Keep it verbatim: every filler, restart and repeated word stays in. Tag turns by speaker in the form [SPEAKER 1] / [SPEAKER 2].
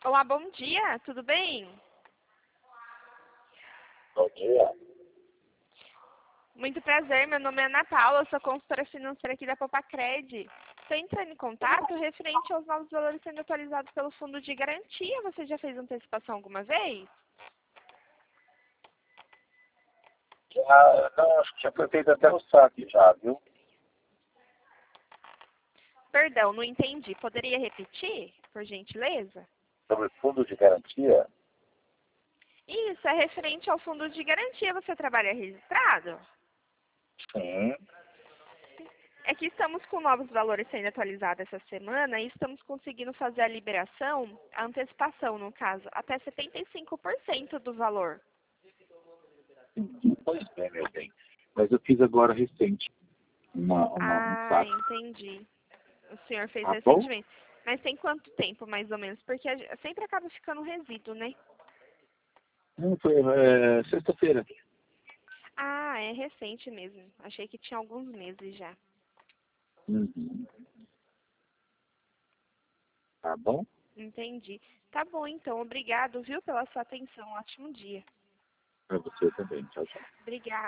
[SPEAKER 1] Olá, bom dia, tudo bem?
[SPEAKER 2] Bom dia.
[SPEAKER 1] Muito prazer, meu nome é Ana Paula, sou consultora financeira aqui da Popacred. Estou entrando em contato referente aos novos valores sendo atualizados pelo Fundo de Garantia. Você já fez antecipação alguma vez?
[SPEAKER 2] Já, não, acho que já foi feito até o saque já, viu?
[SPEAKER 1] Perdão, não entendi. Poderia repetir, por gentileza?
[SPEAKER 2] Sobre fundo de garantia?
[SPEAKER 1] Isso, é referente ao Fundo de Garantia. Você trabalha registrado?
[SPEAKER 2] Sim.
[SPEAKER 1] É que estamos com novos valores sendo atualizados essa semana e estamos conseguindo fazer a liberação, a antecipação no caso, até setenta e cinco por cento do valor.
[SPEAKER 2] Pois bem, meu bem. Mas eu fiz agora recente uma, uma, um
[SPEAKER 1] Ah,
[SPEAKER 2] saque.
[SPEAKER 1] entendi. O senhor fez
[SPEAKER 2] Tá bom?
[SPEAKER 1] recentemente. Mas tem quanto tempo, mais ou menos? Porque a gen- sempre acaba ficando resíduo, né?
[SPEAKER 2] Não, foi é, sexta-feira.
[SPEAKER 1] Ah, é recente mesmo. Achei que tinha alguns meses já.
[SPEAKER 2] Uhum. Tá bom?
[SPEAKER 1] Entendi. Tá bom, então. Obrigado, viu, pela sua atenção. Ótimo dia.
[SPEAKER 2] Para você também. Tchau, tchau.
[SPEAKER 1] Obrigada.